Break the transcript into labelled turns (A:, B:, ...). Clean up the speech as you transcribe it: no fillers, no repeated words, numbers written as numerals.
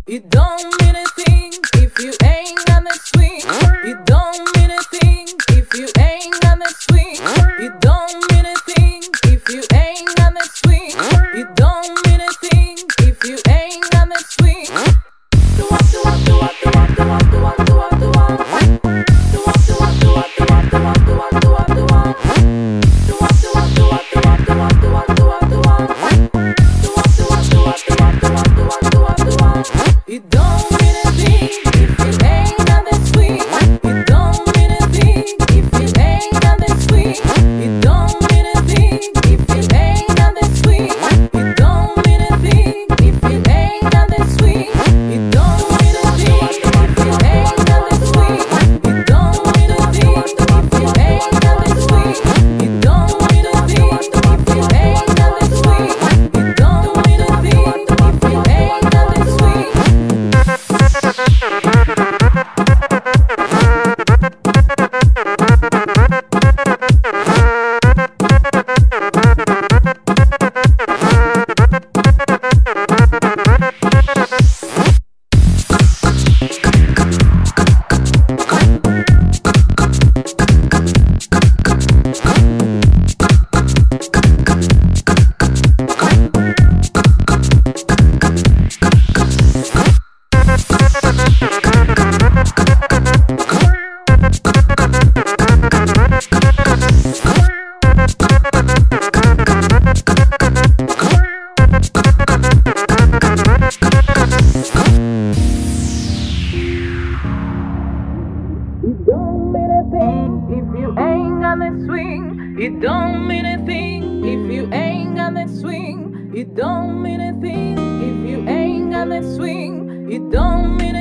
A: It don't mean a thing if you ain't on the swing. It don't mean a thing if you ain't on the swing. It don't mean a thing if you ain't on the swing. It don't mean a thing if you ain't on the swing. It don't mean a thing if you ain't on the swing. It don't mean a thing if you ain't on the swing. It don't mean a thing if you ain't on the swing. It don't mean a thing if you ain't on the swing. It don't mean a thing if you ain't on the swing. It don't mean a thing if you ain't on the swing. It don't mean a thing if you ain't on the swing. It don't mean a thing if you ain't on the swing. It don't mean a thing if you ain't on the swing. It don't mean a thing if you ain't on the swing. It don't mean a thing if you ain't on the swing. It don't mean